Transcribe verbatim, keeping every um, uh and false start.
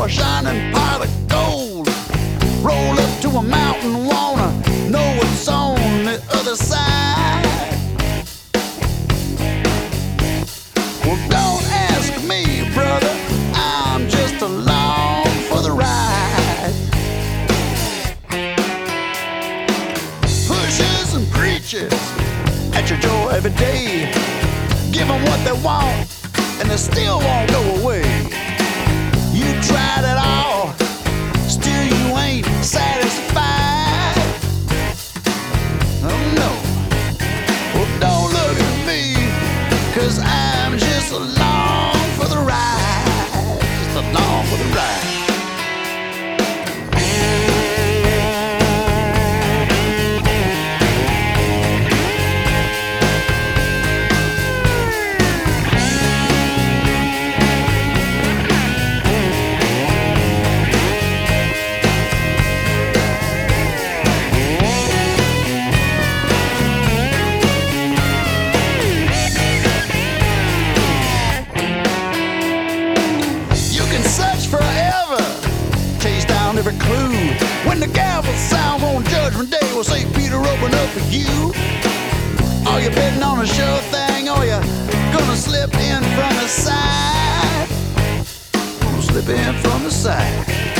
a shining pot of gold. Roll up to a mountain, wanna know what's on the other side. Well, don't ask me, brother, I'm just along for the ride. Pushes and preaches at your door every day. Give them what they want, and they still won't go away. You tried it all, still you ain't satisfied. Oh no, well don't look at me, 'cause I'm just along for the ride. Just along for the ride. Every clue. When the gavel sounds on Judgment Day, will Saint Peter open up for you? Are you betting on a sure thing, or you gonna slip in from the side? Gonna slip in from the side.